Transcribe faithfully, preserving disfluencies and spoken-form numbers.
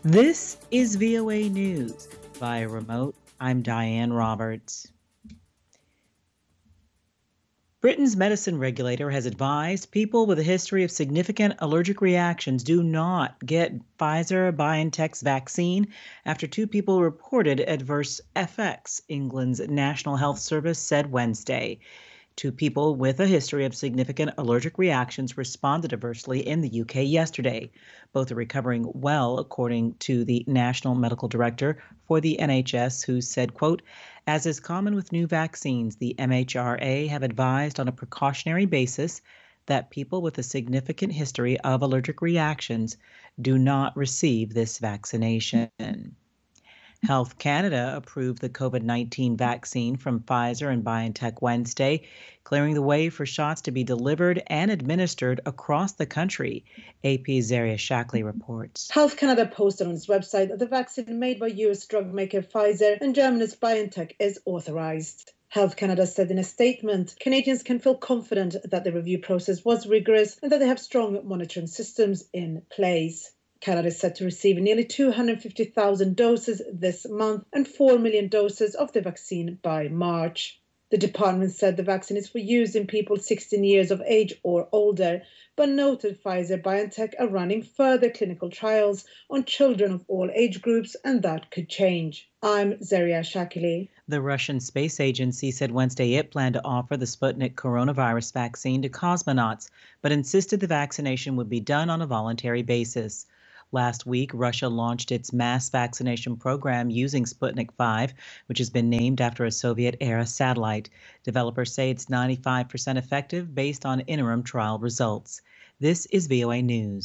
This is V O A News. Via remote, I'm Diane Roberts. Britain's medicine regulator has advised people with a history of significant allergic reactions do not get Pfizer-BioNTech's vaccine after two people reported adverse effects, England's National Health Service said Wednesday. Two people with a history of significant allergic reactions responded adversely in the U K yesterday. Both are recovering well, according to the National Medical Director for the N H S, who said, quote, "As is common with new vaccines, the M H R A have advised on a precautionary basis that people with a significant history of allergic reactions do not receive this vaccination." Health Canada approved the COVID nineteen vaccine from Pfizer and BioNTech Wednesday, clearing the way for shots to be delivered and administered across the country. A P's Zaria Shackley reports. Health Canada posted on its website that the vaccine made by U S drug maker Pfizer and Germany's BioNTech is authorised. Health Canada said in a statement, Canadians can feel confident that the review process was rigorous and that they have strong monitoring systems in place. Canada is set to receive nearly two hundred fifty thousand doses this month and four million doses of the vaccine by March. The department said the vaccine is for use in people sixteen years of age or older, but noted Pfizer-BioNTech are running further clinical trials on children of all age groups, and that could change. I'm Zaria Shackley. The Russian Space Agency said Wednesday it planned to offer the Sputnik coronavirus vaccine to cosmonauts, but insisted the vaccination would be done on a voluntary basis. Last week, Russia launched its mass vaccination program using Sputnik five, which has been named after a Soviet-era satellite. Developers say it's ninety-five percent effective based on interim trial results. This is V O A News.